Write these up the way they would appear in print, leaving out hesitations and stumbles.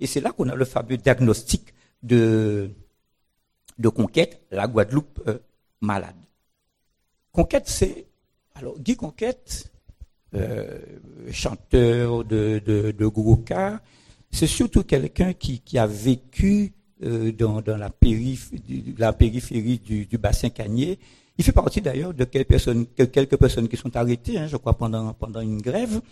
Et c'est là qu'on a le fameux diagnostic de Conquête, la Guadeloupe malade. Conquête, alors Guy Conquête, chanteur de gros cas, c'est surtout quelqu'un qui a vécu dans la périphérie du bassin Canier. Il fait partie d'ailleurs de quelques personnes qui sont arrêtées, je crois, pendant une grève.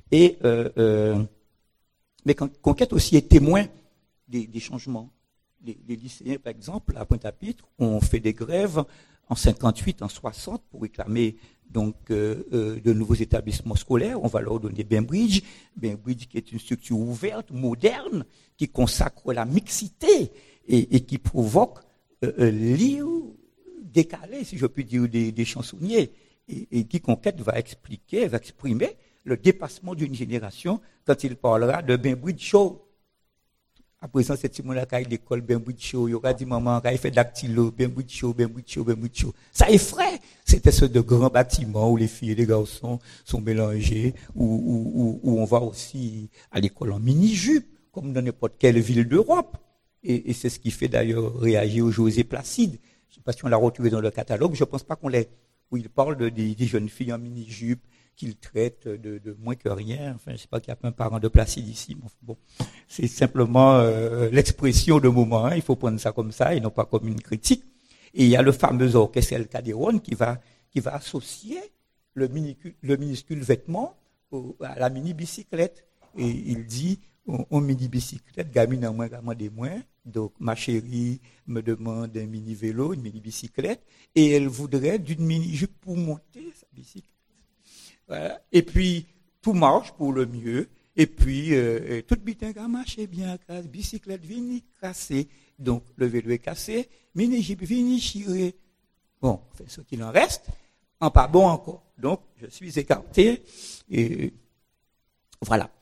Mais Conquête aussi est témoin des changements. Les lycéens, par exemple, à Pointe-à-Pitre, ont fait des grèves en 58, en 60 pour réclamer donc de nouveaux établissements scolaires. On va leur donner Bainbridge qui est une structure ouverte, moderne, qui consacre la mixité et qui provoque lire décalé, si je puis dire, des chansonniers. Et Guy Conquête va exprimer le dépassement d'une génération quand il parlera de Bainbridge Show. À présent, c'est Timon Lacaille l'école Bainbridge Show. Il y aura dit maman, il fait dactylo, Bainbridge Show. Ça effraie. C'était ce de grands bâtiments où les filles et les garçons sont mélangés, où on va aussi à l'école en mini-jupe, comme dans n'importe quelle ville d'Europe. Et c'est ce qui fait d'ailleurs réagir José Placide. Je ne sais pas si on l'a retrouvé dans le catalogue. Je ne pense pas où il parle des jeunes filles en mini-jupe qu'il traite de moins que rien. Enfin, je ne sais pas qu'il y a pas un parent de Placide ici. Bon, c'est simplement l'expression de moment. Il faut prendre ça comme ça et non pas comme une critique. Et il y a le fameux orchestre El Calderon qui va associer le minuscule vêtement à la mini-bicyclette. Et il dit, on mini-bicyclette, gamine en moins, des moins. Donc, ma chérie me demande un mini-vélo, une mini-bicyclette, et elle voudrait d'une mini-jupe pour monter sa bicyclette. Voilà. Et puis, tout marche pour le mieux. Et puis, toute bitinga marche bien, bicyclette vini cassée. Donc, le vélo est cassé, mini-jupe vini chiré. Bon, enfin, ce qu'il en reste, en pas bon encore. Donc, je suis écarté. Et voilà.